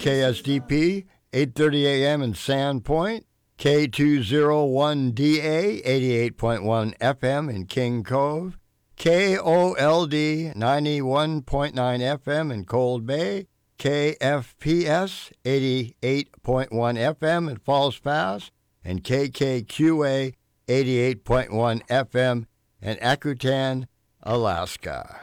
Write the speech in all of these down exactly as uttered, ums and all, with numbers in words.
K S D P, eight thirty a.m. in Sandpoint, K two oh one D A, eighty-eight point one F M in King Cove, K O L D, ninety-one point nine F M in Cold Bay, K F P S, eighty-eight point one F M in Falls Pass, and K K Q A, eighty-eight point one F M in Akutan, Alaska.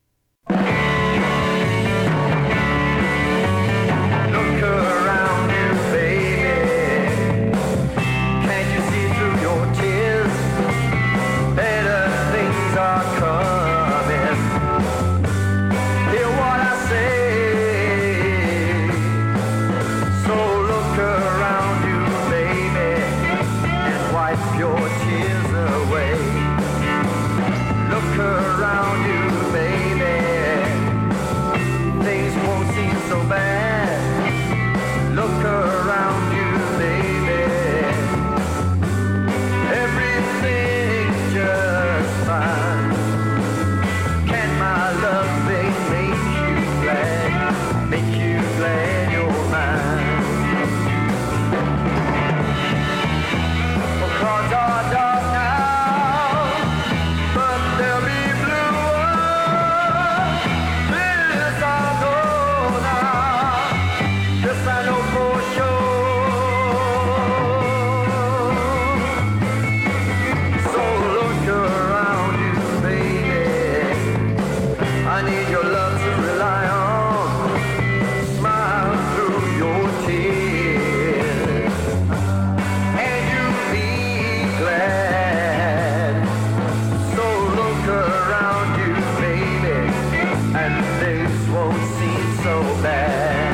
Look around you, baby. Can't you see through your tears? Better things are coming. Hear what I say. So look around you, baby, and wipe your tears away. Look around you, baby. Things won't seem so bad. Look around you, baby. Everything's just fine. Can my loving make you glad? Make you glad you're mine? Oh, clouds are dark now, but they'll be bluer. This I know now. This I know for sure. So look around you, baby. I need your love to rely on. Smile through your tears, and you'll be glad. So look around you, baby, and things won't seem so bad.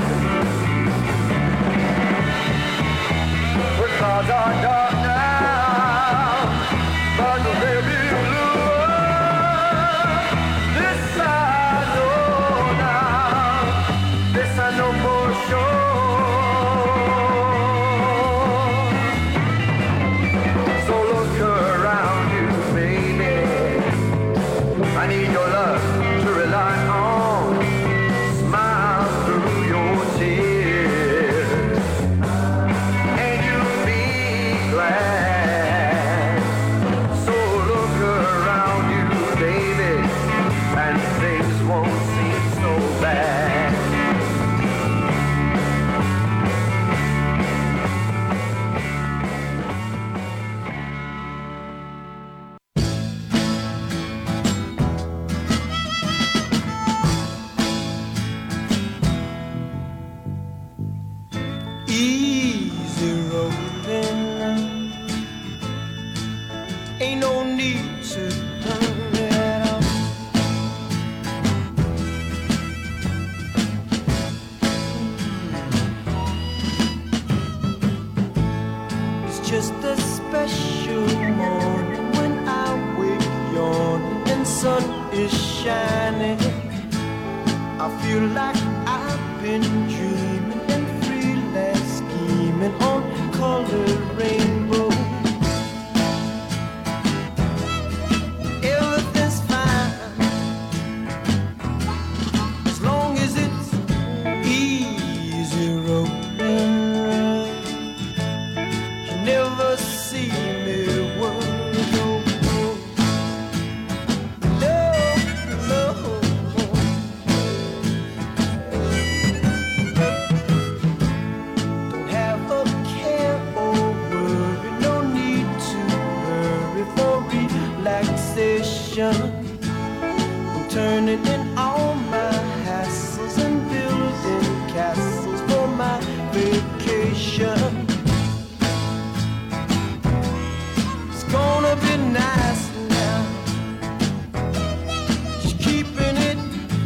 The clouds are dark now, but they'll be bluer. This I know now. This I know for sure. So look around you, baby. I need your love to rely on. Smile through your tears, and you'll be glad. So look around you, baby, and things won't seem so bad. Easy rolling, ain't no need to hurry at all. It's just a special morning when I wake yawning and sun is shining. I feel like I've been dreaming and freelance scheming on colored rainbow. Everything's fine as long as it's easy rolling. You never see me worry, no, no, no. Don't have a care or worry, no need to hurry for relaxation. I'm turning in all my hassles and building castles for my vacation. It's gonna be nice now, just keeping it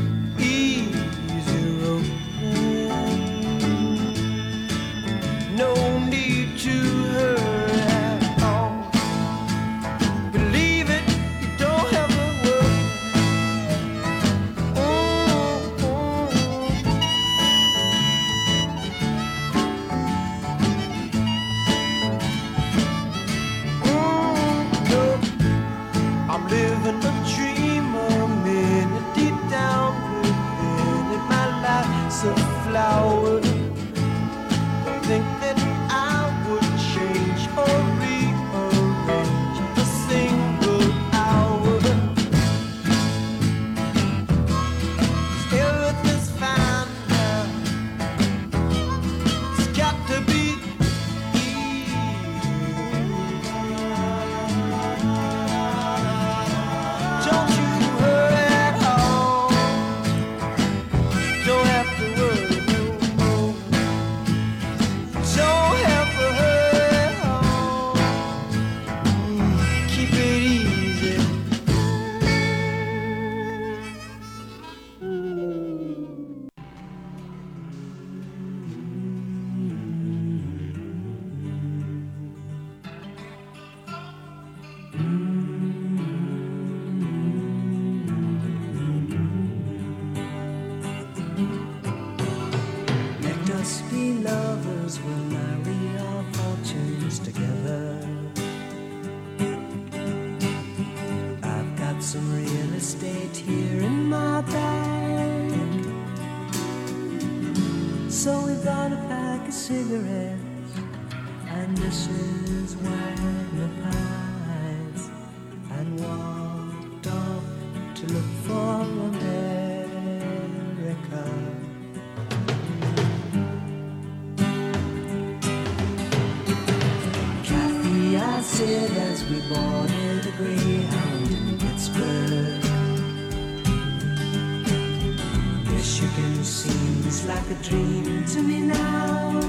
easy rolling. No need to hurry at all. Believe it, you don't have to worry. Mm, mm. Mm, no. I'm living a dream a minute deep down within it. My life's a flower must be lovers, we'll marry our fortunes together. I've got some real estate here in my bag, so we bought a pack of cigarettes and Missus Wagner pies, and walked off to look for America. Kathy, I said as we boarded a Greyhound in Pittsburgh, Michigan seems like a dream to me now.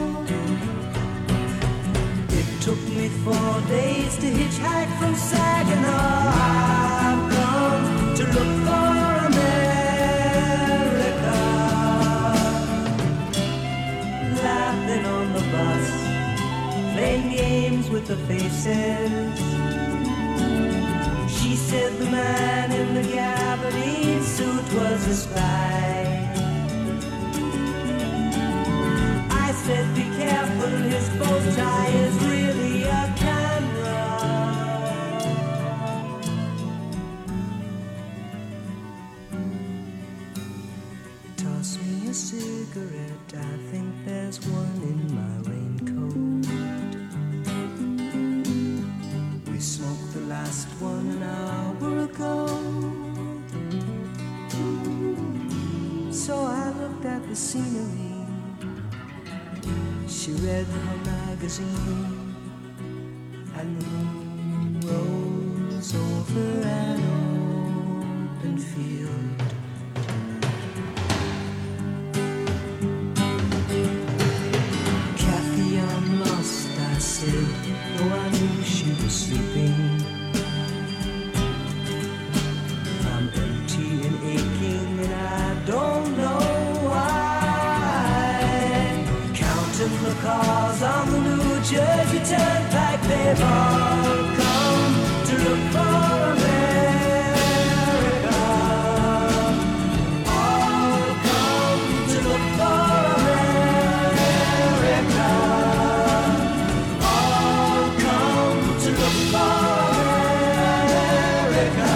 It took me four days to hitchhike from Saginaw. I've come to look for America. Laughing on the bus, playing games with the faces. She said the man in the gabardine suit was a spy. I said be careful, his bow tie is really a camera. Toss me a cigarette, I think there's one in my raincoat. We smoked the last one an hour ago. So I looked at the scenery. She read her magazine, and the moon rose over an open field. Kathy, I'm lost, I said, though I knew she was sleeping. I'm empty and aching, and I don't know why. Counting the cars on the New Jersey Turnpike, they've all come to look for America. All come to look for America. All come to look for America.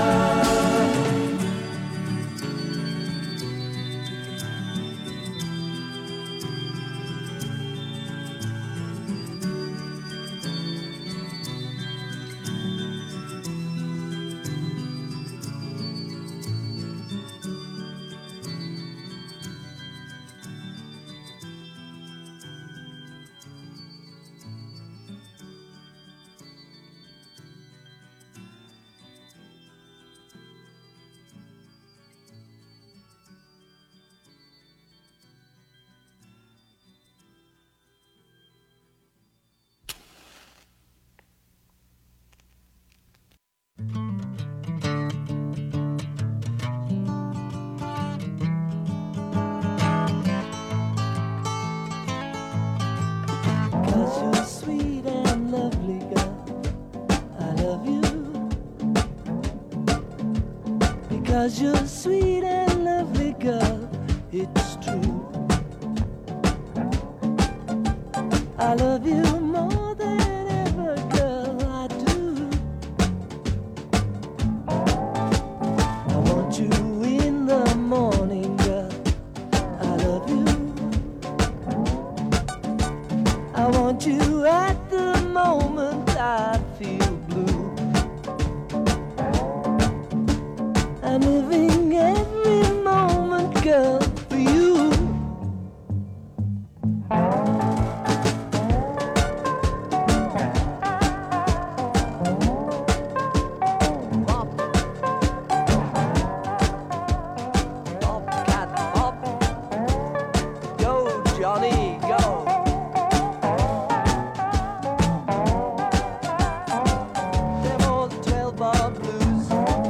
Because you're sweet and lovely, girl, it's true. I love you more than ever, girl, I do. I want you in the morning, girl, I love you. I want you at the moment I feel blue. I'm living every moment, girl, for you. Bop, bop, cat, bop. Go, Johnny, go. Them old twelve-bar blues.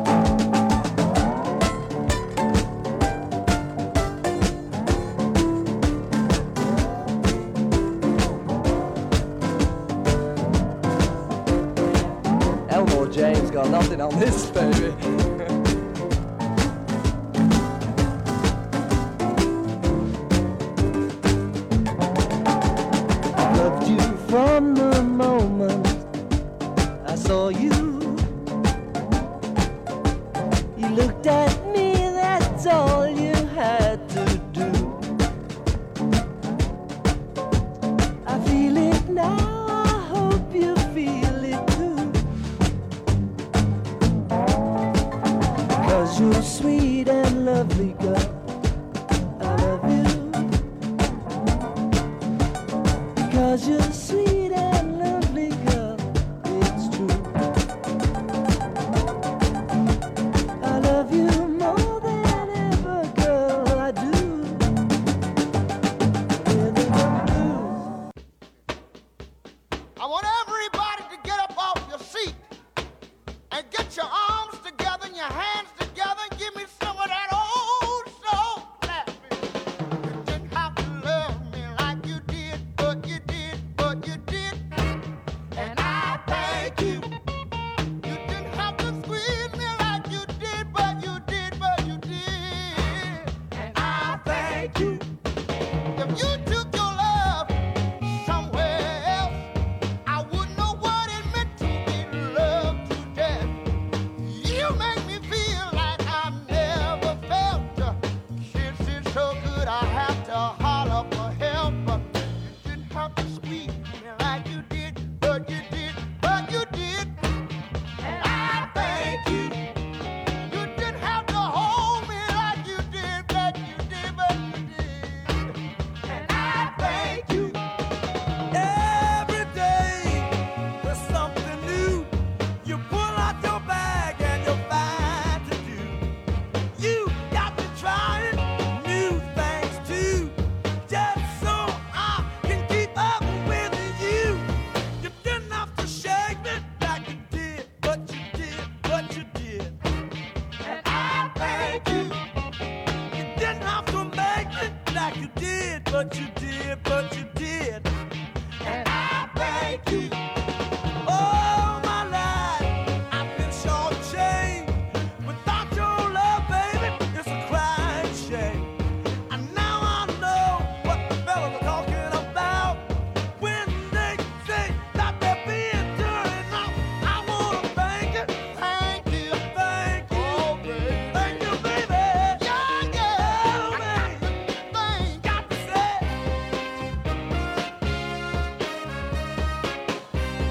Elmore James got nothing on this, baby. from the moment I saw you. You looked at me, that's all you had to do. I feel it now, I hope you feel it too. 'Cause you're sweet and lovely, girl. I love you. 'Cause you're sweet and lovely, girl. It's true. I love you more than ever, girl. I do. Really do. I want everybody to get up off your seat and get your arms together and your hands together and give me some of that old soul clapping. You didn't have to love me like you did, but you did, but you did. And I thank you. You didn't have to squeeze me like you did, but you did, but you did. And I thank you. If you took your love somewhere else, I wouldn't know what it meant to be loved to death. You make me feel like I've never felt a kiss is so good I have to holler for help. You didn't have to squeeze me like you did, but you did, but you did. And I thank you. You didn't have to hold me like you did, but you did, but you did. And I thank you. Every day there's something new. You pull out your bag and you find to do. You got to try new things too, just so I can keep up with you. You didn't have to shake me like you did, but you did, but you did. And I thank you. You didn't have to make me like you did, but you did, but you did. And I thank you. All my life I've been shortchanged. Without your love, baby, it's a crying shame. And now I know what the fellas are talking about when they say that they're being turned out. I wanna thank you, Thank you. thank you, Oh, baby. thank you, baby. Yeah, yeah. Oh, man. Thank Got to say,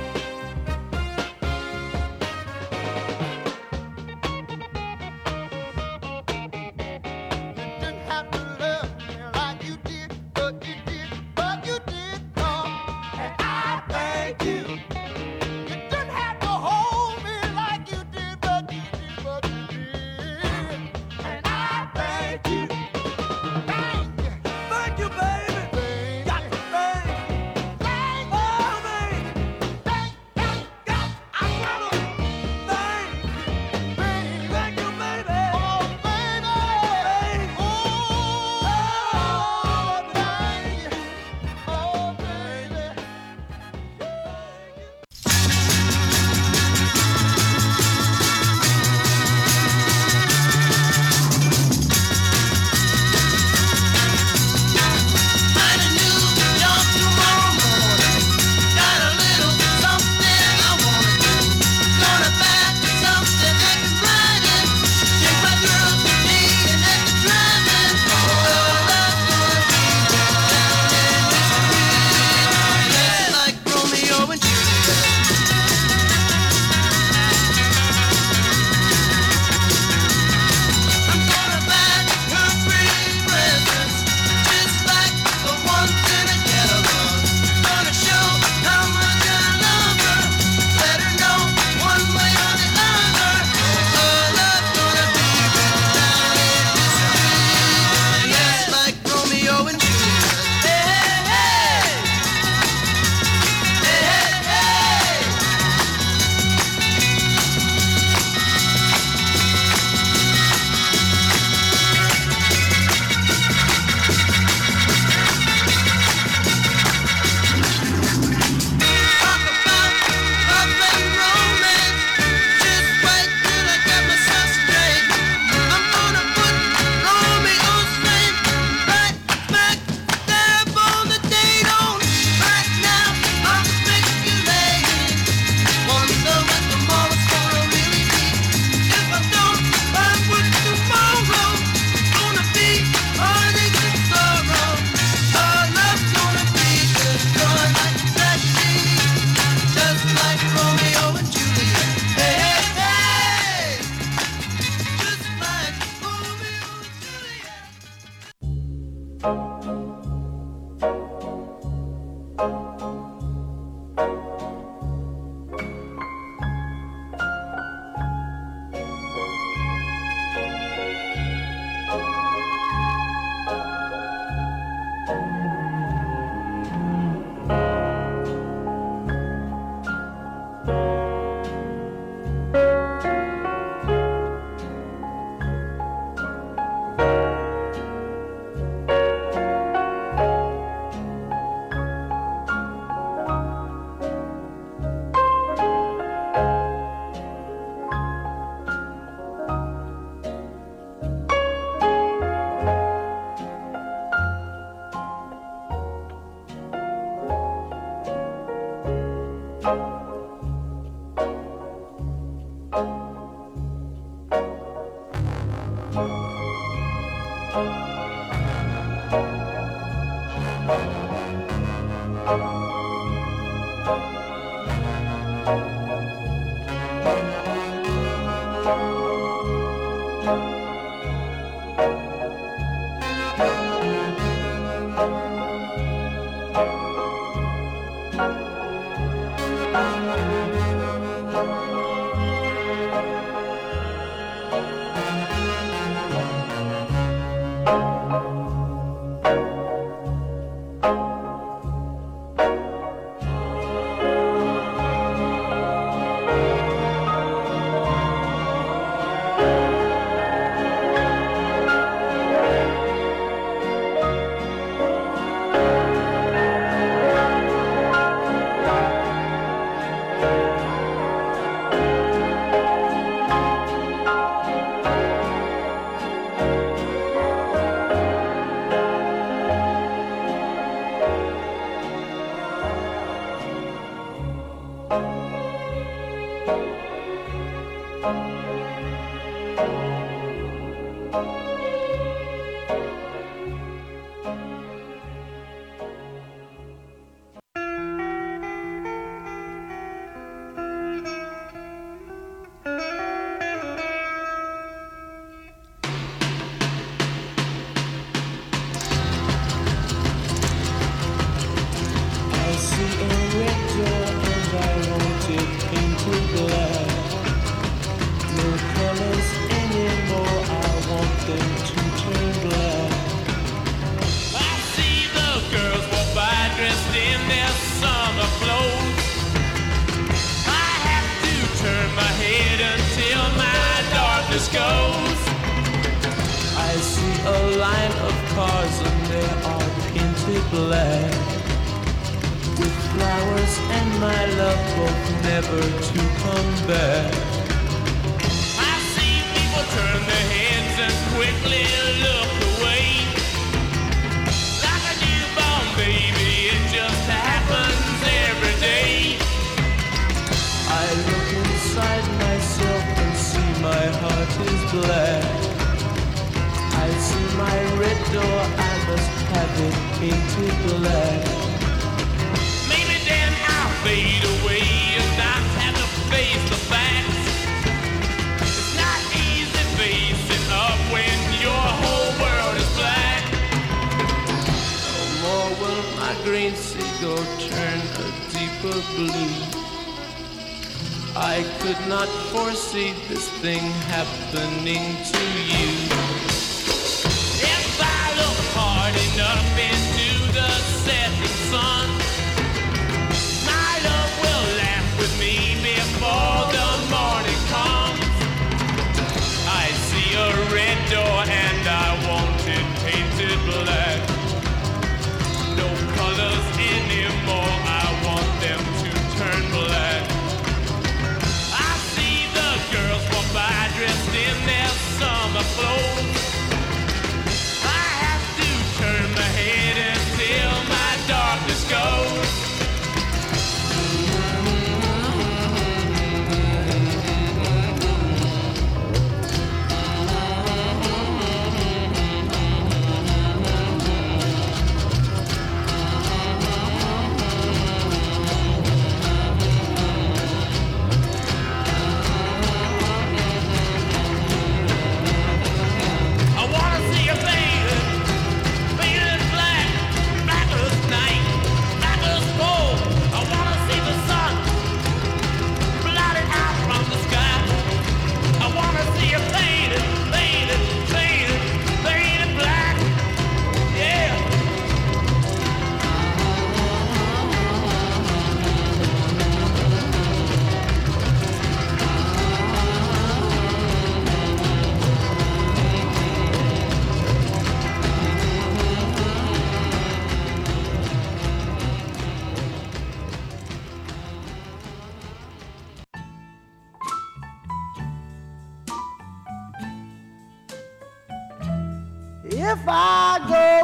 If I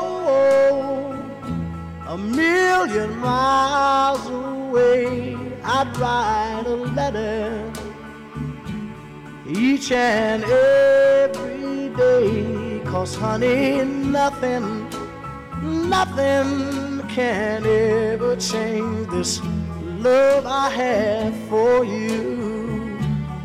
go a million miles away, I'd write a letter each and every day. 'Cause honey, nothing, nothing can't ever change this love I have for you.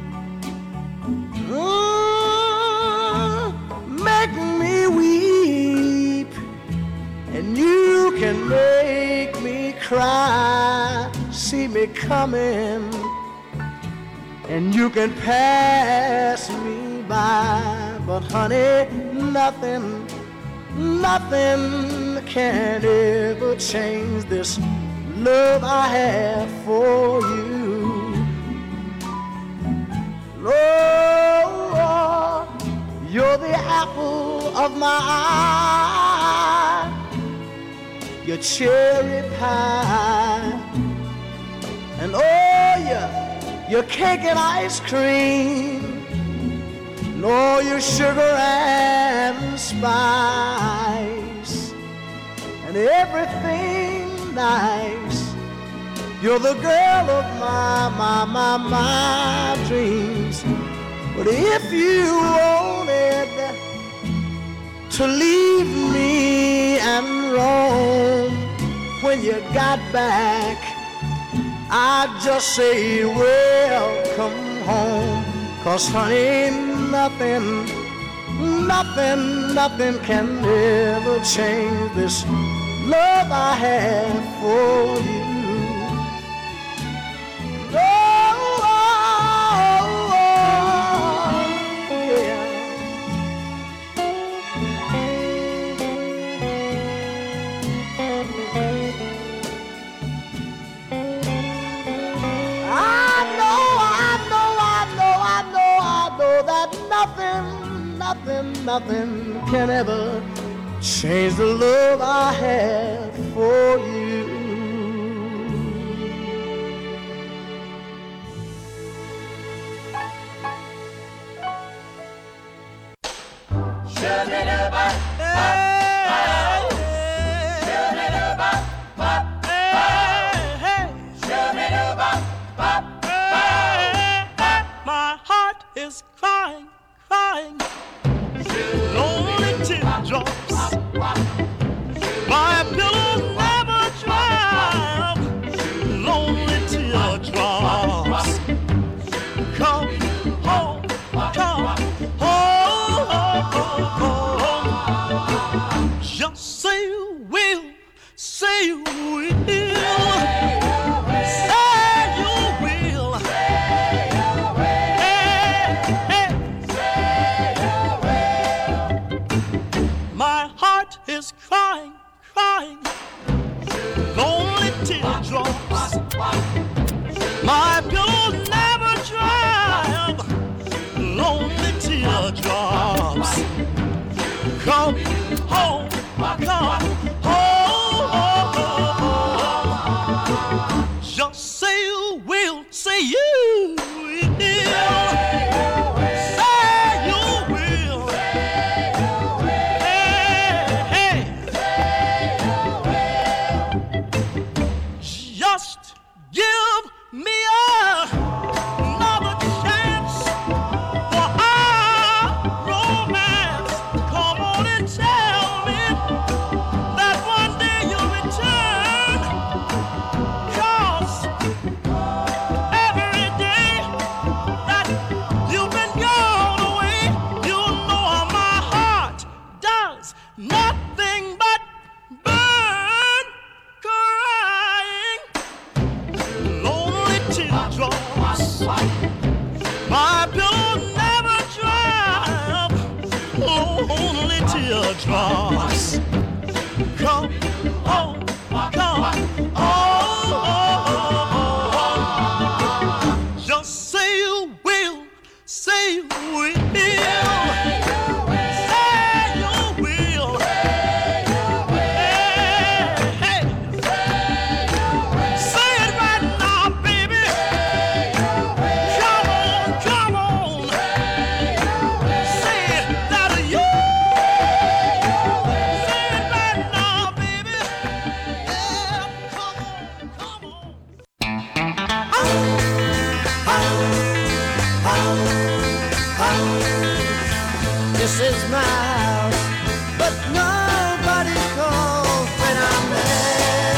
Mm, make me weep, and you can make me cry. See me coming, and you can pass me by. But honey, nothing, nothing can ever change this love I have for you. Lord, you're the apple of my eye, your cherry pie, and oh yeah, your cake and ice cream, and all your sugar and spice, and everything nice. You're the girl of my, my, my, my dreams. But if you wanted to leave me and roam, when you got back, I'd just say welcome home. 'Cause honey, nothing, nothing, nothing can ever change this love I have for you. Oh, oh, oh, yeah. I know, I know, I know, I know, I know that nothing, nothing, nothing can ever change the love I have for you. My heart is crying, crying, lonely teardrops. My pillow never dry, lonely teardrops. Come home, come home. Just say you will, say you will. Is crying, crying, lonely teardrops. My pillow never dry, lonely teardrops. Come home, come home. Just say you will, say you will. Teardrops. Come home, come home. Just say you will, say you will. This is my house, but nobody calls when I'm there.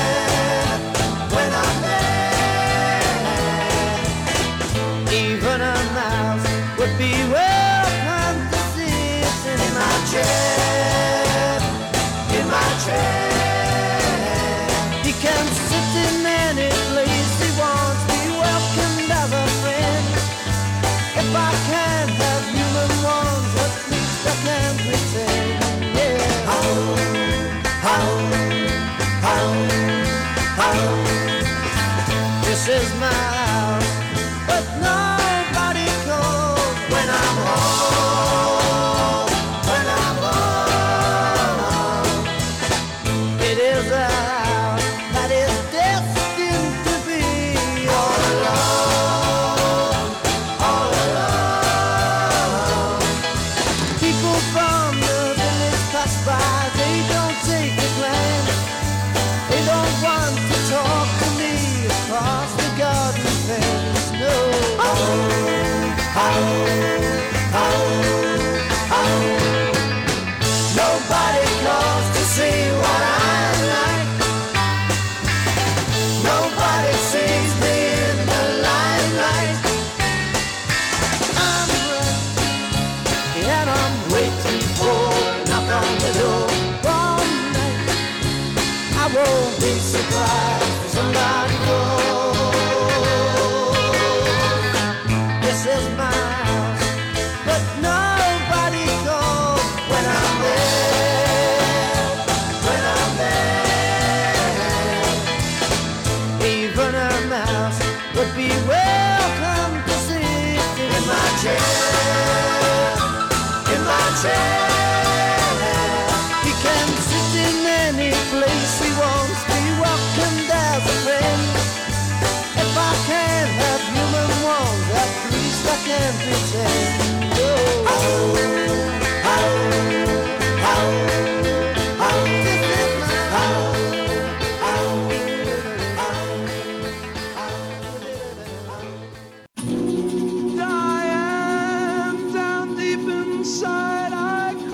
He can sit in any place he wants, be welcomed as a friend. If I can't have human ones, at least I can pretend. Yeah. How, how, how, how. This is my house, but nobody calls when I'm home. When I'm home, it is a house that is destined to be all alone, all alone. People from the village pass by, they don't take the glance. They don't want to talk to me across the garden fence. No. How, how, how, how. Nobody calls to see what I'm like. Nobody sees me in the limelight. I'm right, and I'm waiting for a knock on the door. One night I won't be surprised if somebody goes. This is my house, but nobody calls when I'm there. When I'm there, even a mouse would be welcome to sit in my chair. In my chair, he can sit in any place he wants, be welcomed as a friend. If I can't have human ones, at least I can pretend. Oh, how, how, how, how, this is my house. How, Diane, down deep inside I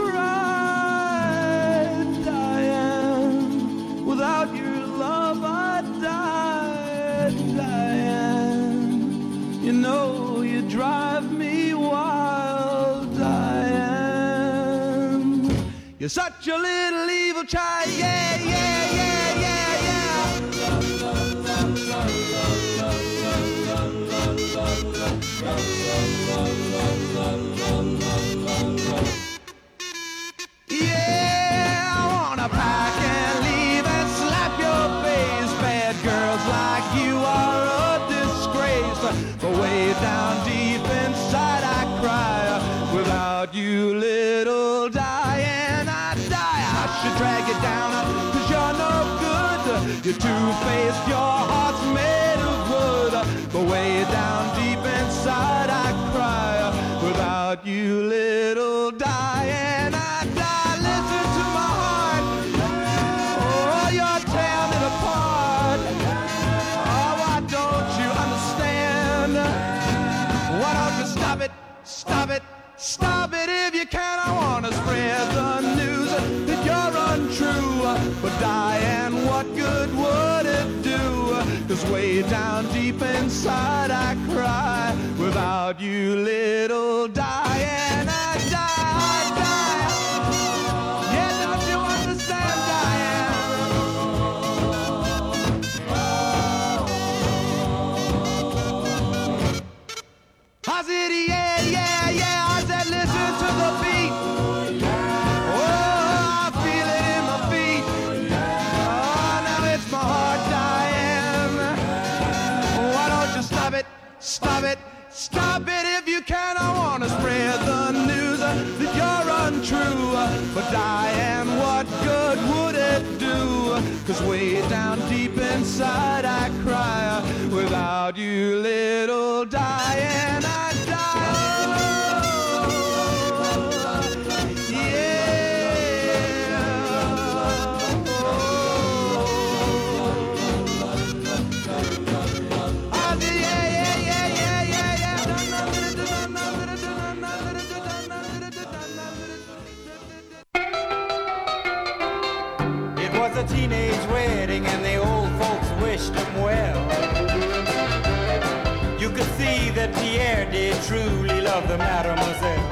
cried. Diane, without your love I died. Diane, you know you drive me wild. Diane, you're such a little evil child. Yeah, yeah, yeah, yeah, yeah. Yeah, I wanna pack and leave and slap your face. Bad girls like you are a disgrace. But way down deep inside I cry. Without you, little Diane, I die. I should drag you down, cause you're no good. You're two-faced, your heart's made of wood. But way down deep inside I cry. Without you, little Diane, I die. Listen to my heart. Oh, you're tearing it apart. Oh, why don't you understand? Why don't you stop it, stop it, stop it if you can. I wanna spread the news that you're untrue. But Diane, what good would it do? Cause way down deep inside I cry. Without you, little Diane, I die, I die. Yeah, don't you understand, Diane? I said, yeah, yeah, yeah. I said, listen to the beat. Oh, I feel it in my feet. Oh, now it's my heart, Diane. Why don't you stop it, stop it, stop it if you can. I wanna spread the news that you're untrue. But Diane, what good would it do? Cause way down deep inside I cry. Without you, little Diane, I die. Yeah. Oh. I said, yeah, yeah, yeah, yeah, yeah, yeah. It was a teenage wedding and the old folks wished him well. You could see that Pierre did truly love the mademoiselle.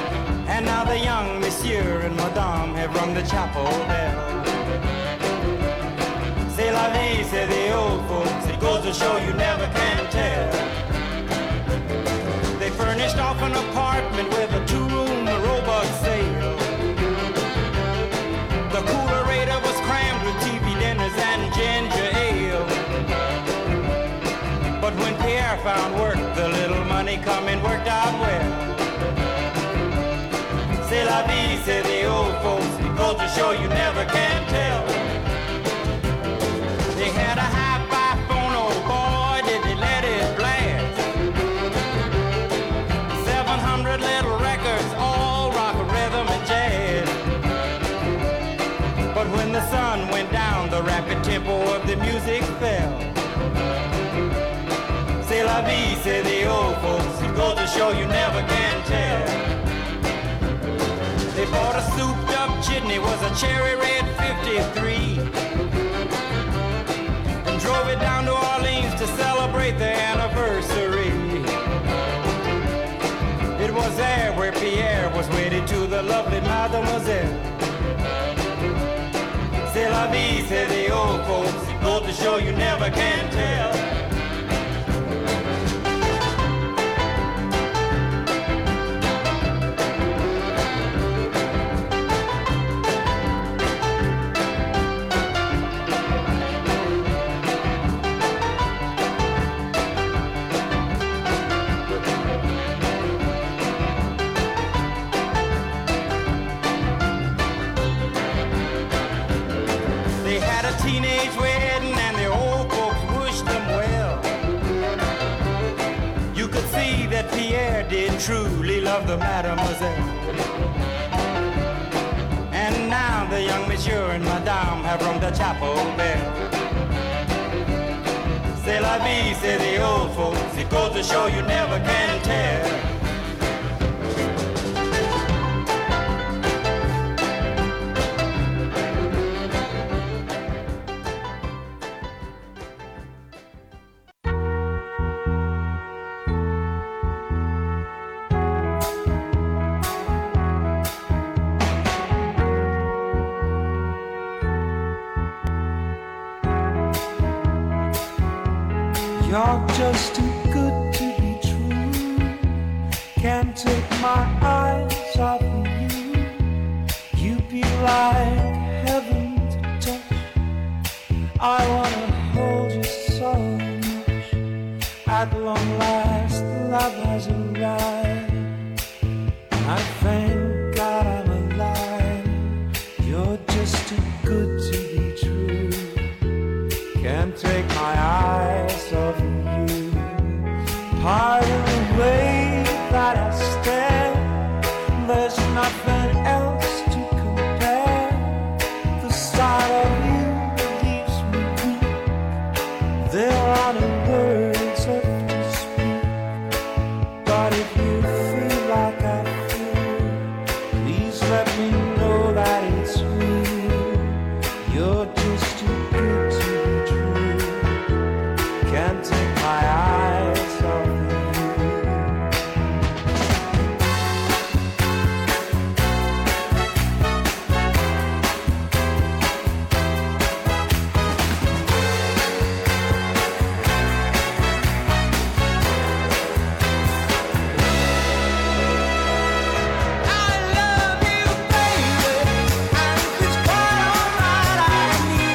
And now the young monsieur and madame have rung the chapel bell. to show you never can tell. They furnished off an apartment with a two-room robot sale. The coolerator was crammed with T V dinners and ginger ale. But when Pierre found work, the little money coming worked out well. C'est la vie, say the old folks. It goes to show you never can tell. They had a hi-fi phone, oh boy, did they let it blast. Seven hundred little records, all rock, rhythm, and jazz. But when the sun went down, the rapid tempo of the music fell. C'est la vie, say the old folks. It goes to show you never can tell. They bought a souped-up chitney, was a cherry red fifty-three, and drove it down to Orleans to celebrate their anniversary. It was there where Pierre was wedded to the lovely mademoiselle. C'est la vie, say the old folks. It goes to show you never can tell. Teenage wedding and the old folks wished them well. You could see that Pierre did truly love the mademoiselle. And now the young monsieur and madame have rung the chapel bell. C'est la vie, say the old folks. It goes to show you never can tell. You're just too good to be true. Can't take my eyes off of you. You be like heaven to touch. I wanna hold you so much. At long last, love has arrived. I thank God I'm alive. You're just too good to be true. Can't take my eyes off of you. Pardon the way that I stand. There's nothing else to compare. The sight of you leaves me weak. There are no words left to speak. But if you feel like I feel, please let me know that it's real. You're just too good to be true. Can't take my eyes off of you. I love you, baby, and it's quite alright. I need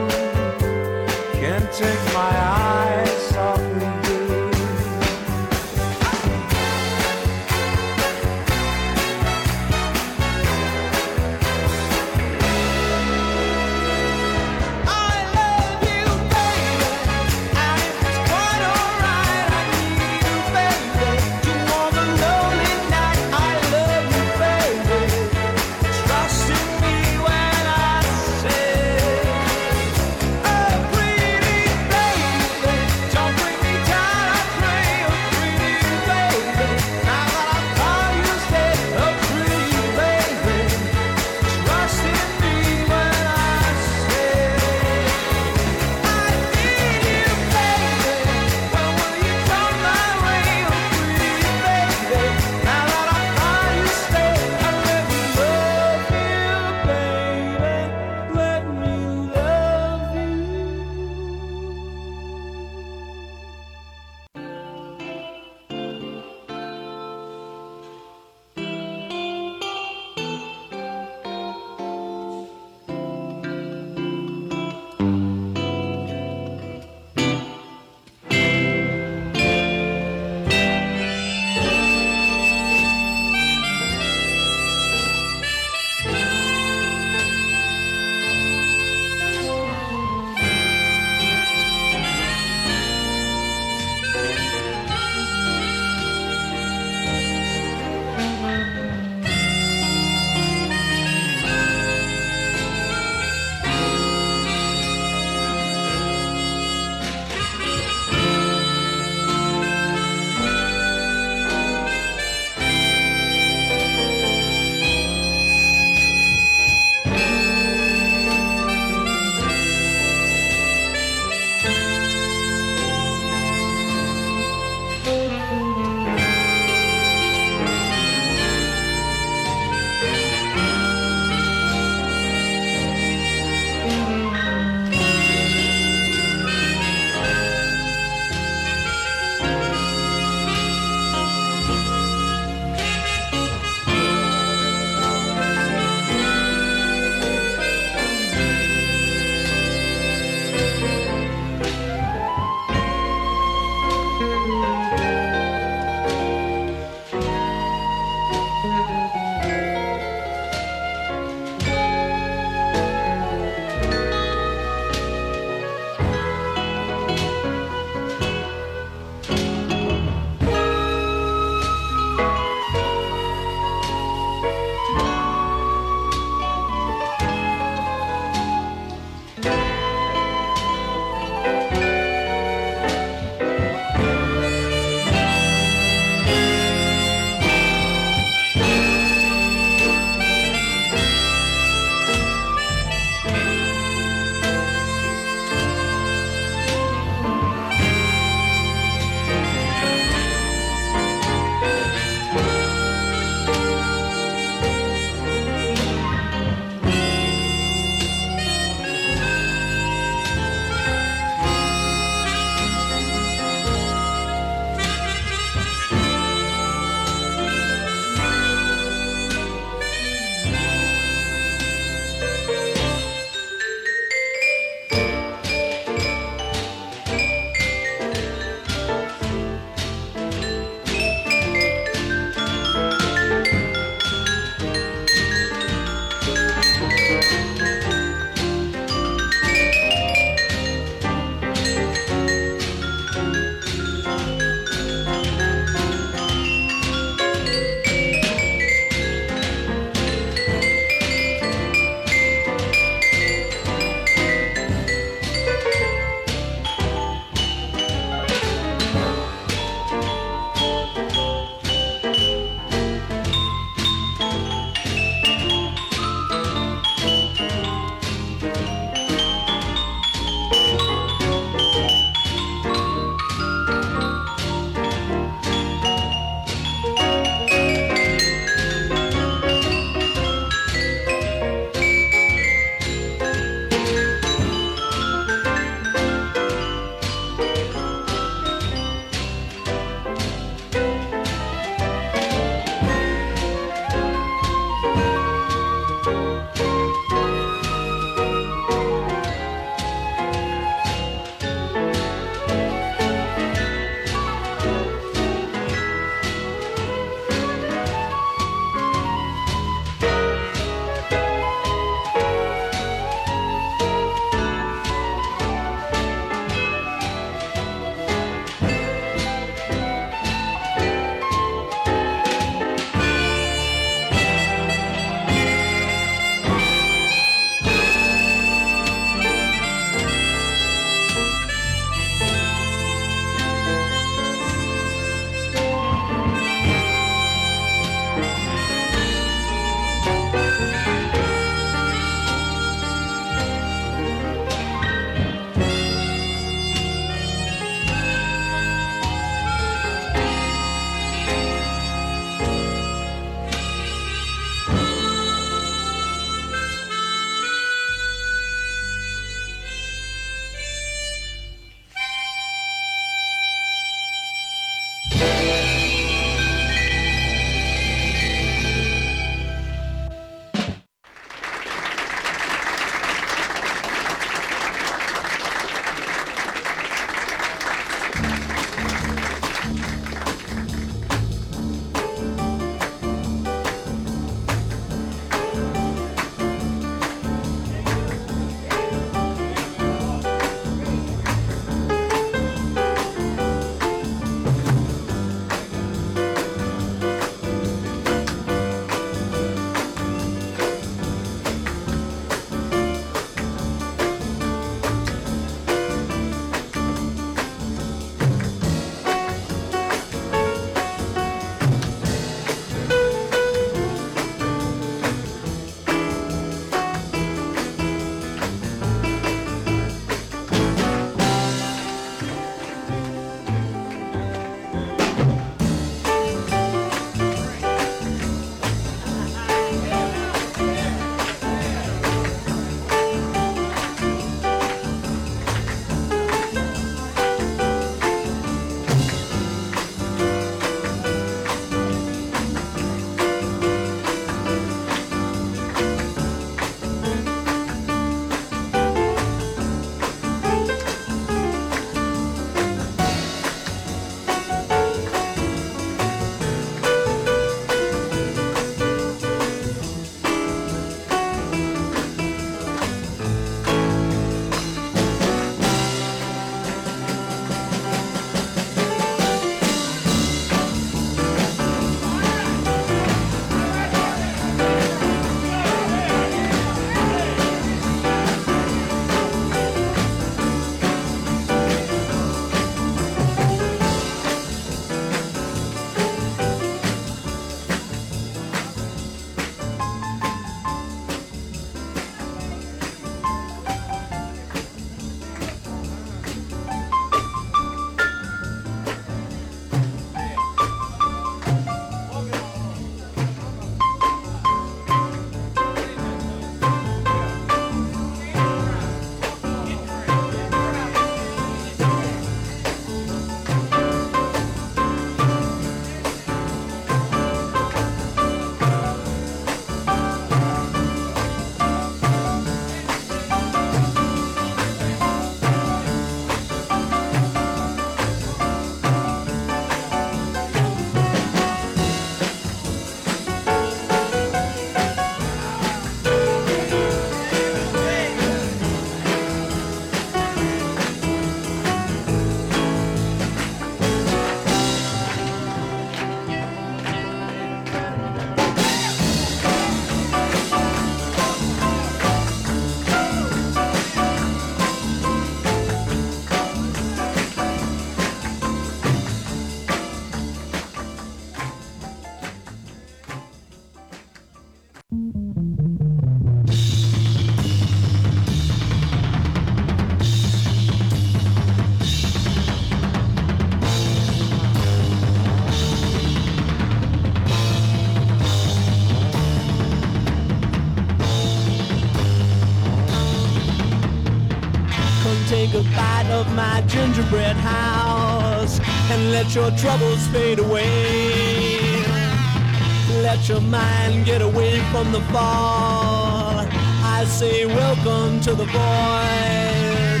a bite of my gingerbread house and let your troubles fade away. Let your mind get away from the fall. I say welcome to the void.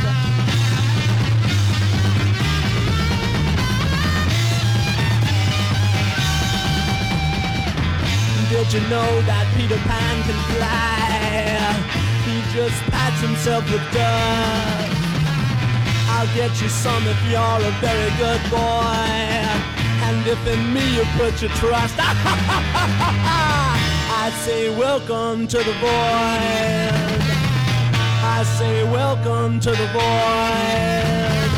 Did you know that Peter Pan can fly? He just pats himself with dust. I'll get you some if you're a very good boy, and if in me you put your trust. I say welcome to the void. I say welcome to the void.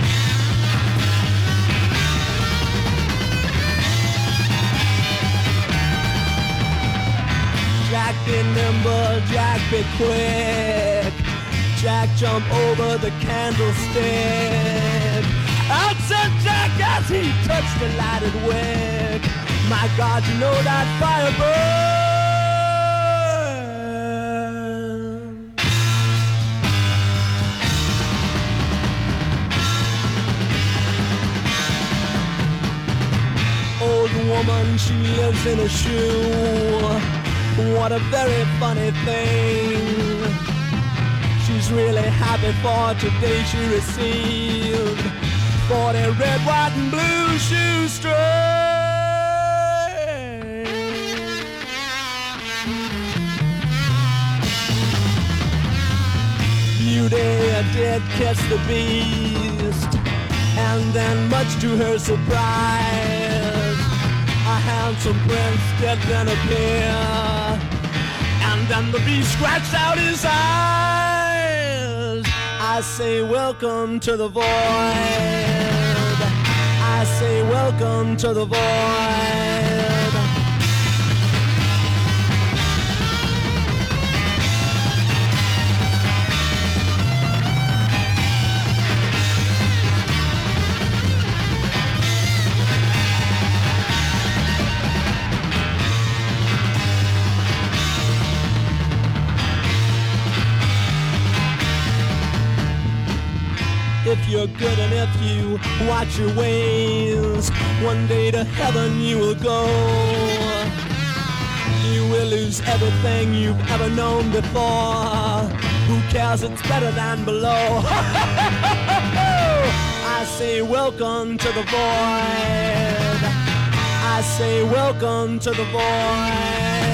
Jack be nimble, Jack be quick. Jack jump over the candlestick. Out said Jack as he touched the lighted wick. My God, you know that fire burns. Old woman, she lives in a shoe. What a very funny thing. She's really happy for today she received forty red, white, and blue shoestrings. Beauty did kiss the beast, and then much to her surprise, a handsome prince did then appear, and then the beast scratched out his eyes. I say welcome to the void. I say welcome to the void. If you're good and if you watch your ways, one day to heaven you will go. You will lose everything you've ever known before. Who cares, it's better than below. I say welcome to the void. I say welcome to the void.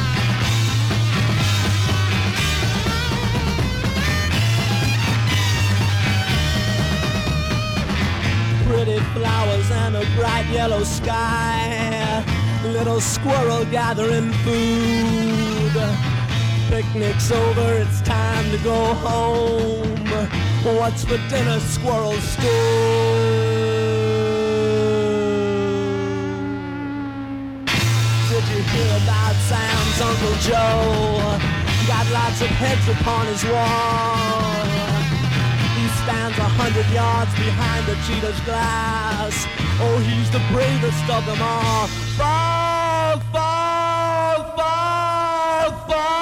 Pretty flowers and a bright yellow sky. Little squirrel gathering food. Picnic's over, it's time to go home. What's for dinner, squirrel stew? Did you hear about Sam's Uncle Joe? Got lots of heads upon his wall. He stands a hundred yards behind the cheetah's glass. Oh, he's the bravest of them all. Fall, fall, fall, fall.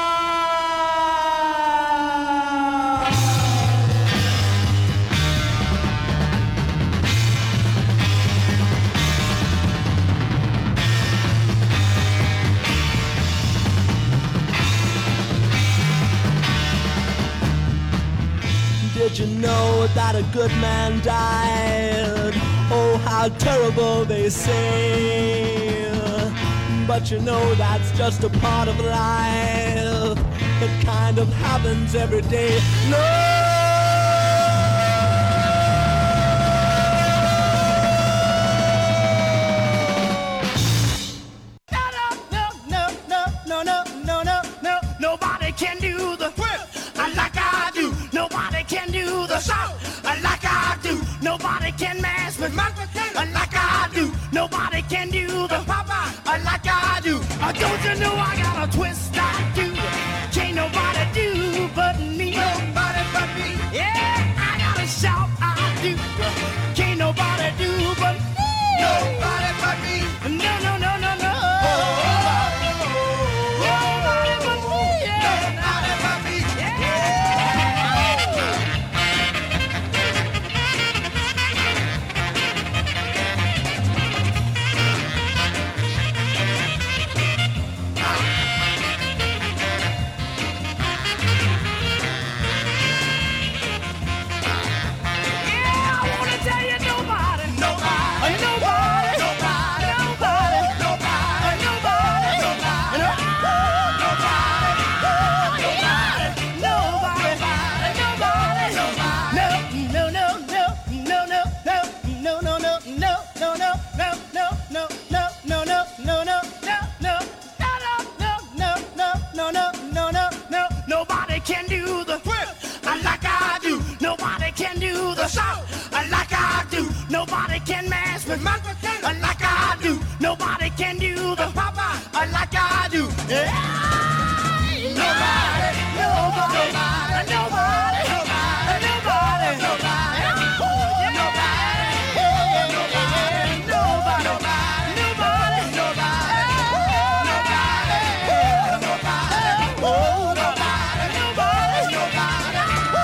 Did you know that a good man died? Oh, how terrible they say. But you know that's just a part of life. It kind of happens every day. No! Nobody can do the whip like I do. Nobody can do the shout like I do. Nobody can mash with my like I do. Nobody can do the pop like I do. Don't you know I got a twist I do? Can't nobody do but me. Nobody but me. Yeah, I got a shout I do. Can't nobody do but me. Nobody but me. No, no, no, no, no. Nobody but me. Yeah. Nobody but me. Yeah. can do the papa like I do. Yeah. Nobody, nobody, nobody, nobody, nobody, nobody, nobody, nobody, nobody, nobody, nobody, nobody, oh, nobody, nobody, nobody,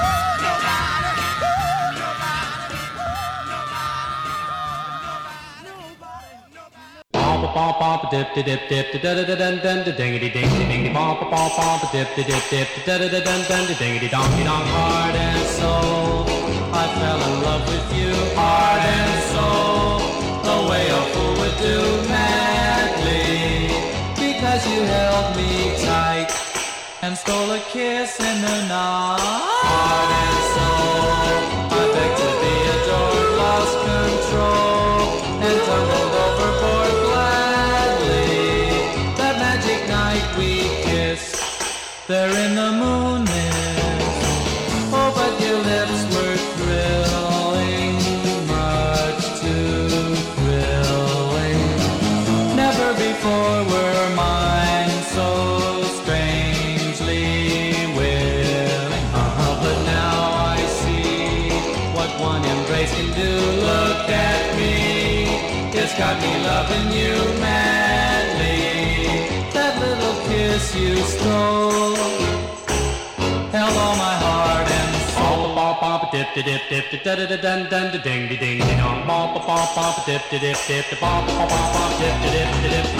Bop bop bop dip dip dip dip da da da dun dun da dingity ding ding bop bop bop dip dip dip dip da da da dun dun da dingity dong dong heart and soul. I fell in love with you, heart and soul, the way a fool would do madly, because you held me tight and stole a kiss in the night. Heart and soul, I begged to be adored, lost control, and tumbled overboard gladly. That magic night we kissed, there in the moon mist. Oh, but your lips were thrilling, much too thrilling. Never before were mine so strangely willing. Uh-huh, but now I see what one embrace can do. Look at me, it's got me loving you madly. That little kiss you stole held all my heart and soul. Bop bop dip dip dip dip da da da dun dun da ding ding ding dong. Bop bop bop dip dip dip dip da bop bop bop dip dip dip dip.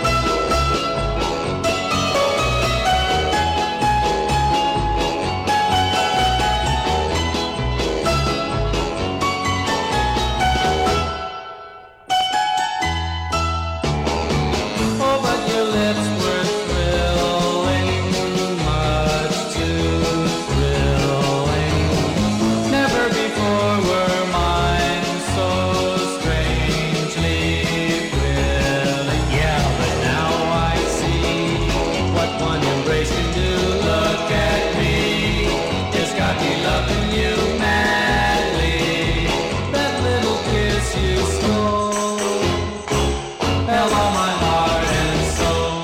Oh, but your lips were thrilling, much too thrilling. Never before were mine so strangely thrilling. Yeah, but now I see what one embrace can do. Look at me, it's got me loving you madly. That little kiss you stole held all my heart and soul.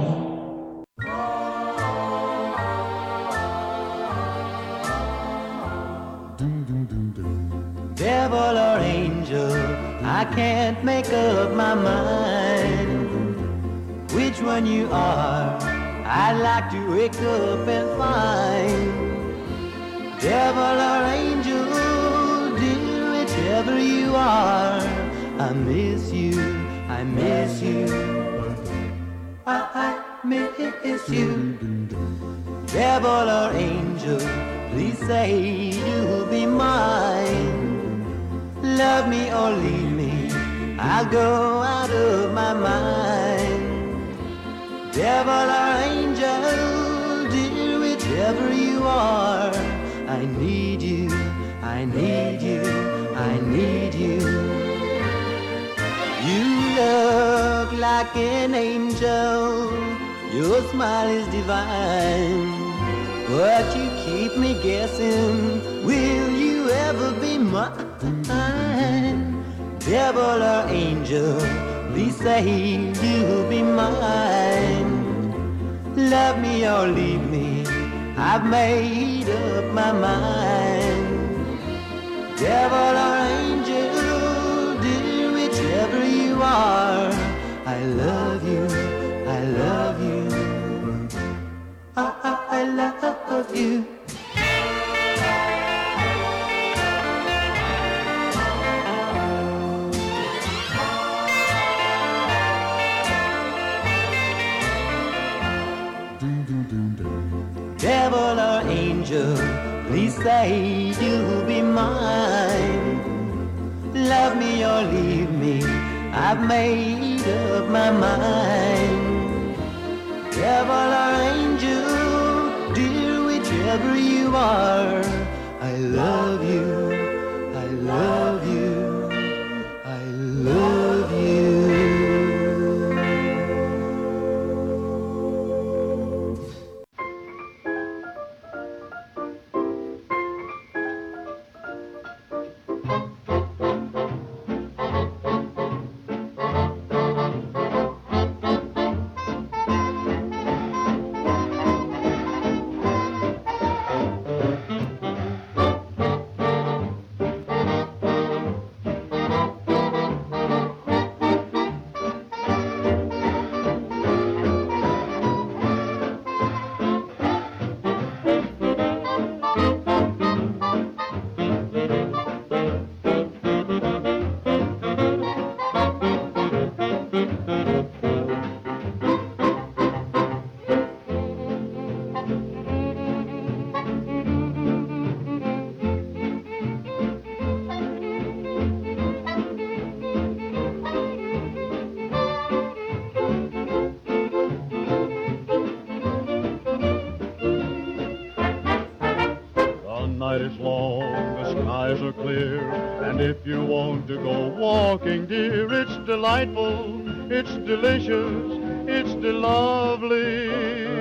Devil or angel, I can't make up my mind which one you are. I'd like to wake up and find. Devil or angel, dear, whichever you are, I miss you, I miss you, I, I miss you. Devil or angel, please say you'll be mine. Love me or leave me, I'll go out of my mind. Devil or angel, dear, whichever you are, I need you, I need you, I need you. You look like an angel, your smile is divine, but you keep me guessing, will you ever be mine? Devil or angel, please say you'll be mine. Love me or leave me, I've made up my mind. Devil or angel, dear, whichever you are, I love you, I love you, I, I, I love you. Devil or angel, please say you'll be mine. Love me or leave me, I've made up my mind. Devil or angel, dear, whichever you are, I love you, I love you, I love you. skies are clear. And if you want to go walking, dear, it's delightful, it's delicious, it's lovely.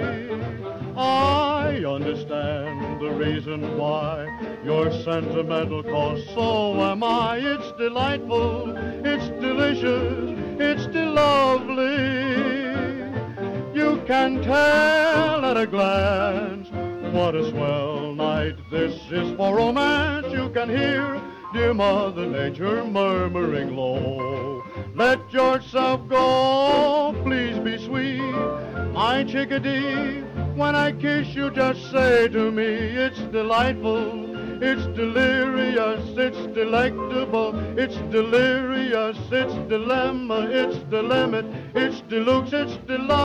I understand the reason why you're sentimental, 'cause so am I. It's delightful, it's delicious, it's lovely. You can tell at a glance what a swell night this is for romance. You can hear dear Mother Nature murmuring low. Let yourself go, please be sweet, my chickadee. When I kiss you, just say to me, it's delightful, it's delirious, it's delectable, it's delirious, it's dilemma, it's the limit, it's deluxe, it's deluxe.